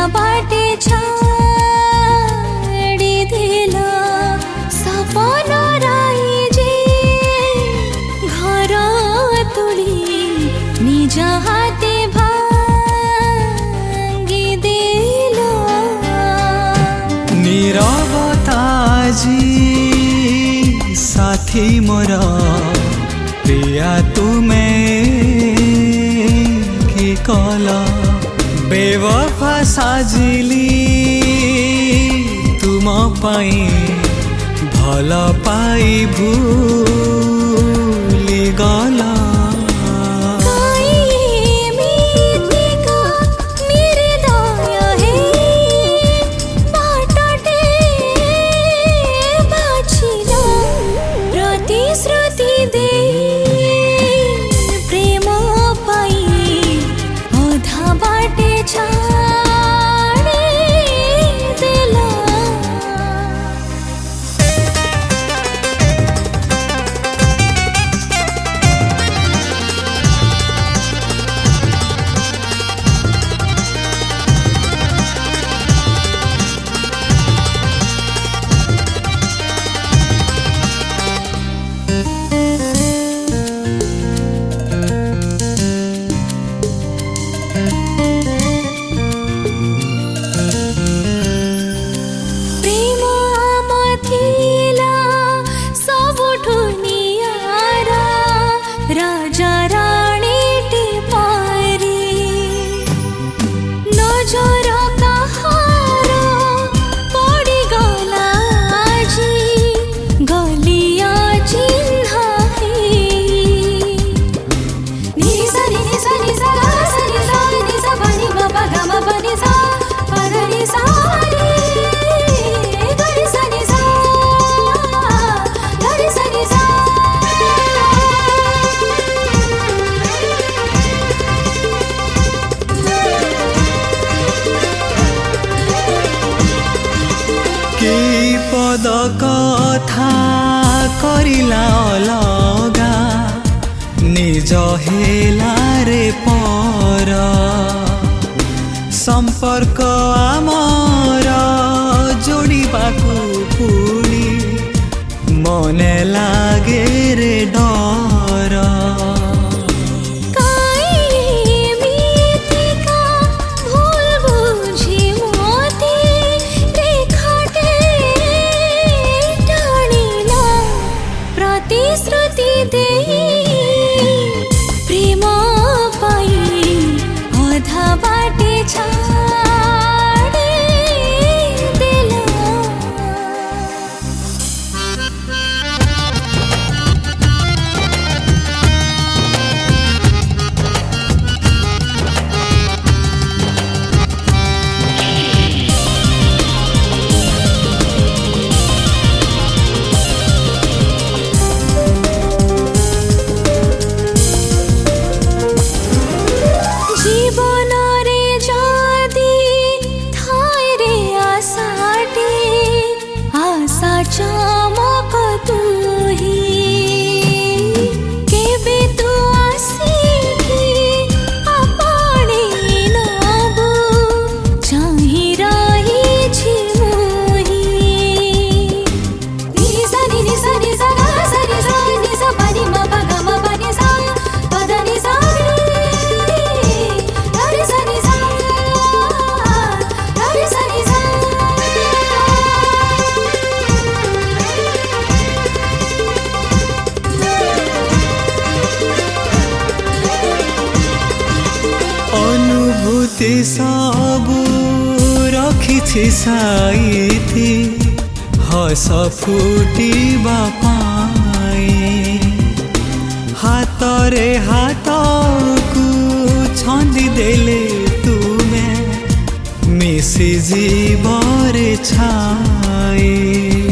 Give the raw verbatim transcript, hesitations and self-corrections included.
बाटे छाड़ी दिला सपन राई जे घर तुली निज हाते भांगी दिला नीरवताजी साथी मोर प्रिया तुमे की कला बेवफा साजिली तुम पाई भल पाई भूली गला राजा रानी टिपारी नजर कहार पड़ी गला जी गलिया चिन्ह निसा निसा निसा निसा निसा बनी बाबा गमा बनी सा पगनी सारी गरी सा निसा गरी सा निसा पद कथा करिला अलगा निज हेला रे पर संपर्क आमर जोड़िबाकू पुणी मने लागे रे डर प्रेम पाई अधा बाटे छाड़ी दिला चमक तू ही केबे तू आसिकी अपने नबू चाही रही छी मोही निसा निसा निसा निसा निसा निसा बनी मपा गमा बनी सा पद निसा गरी सा निसा गरी सा निसा अनुभूति सबू रखिछि साइथि हस फुटिबा पाई हातरे हातकू छंदी देले तुमे मिसी जीवरे छाई।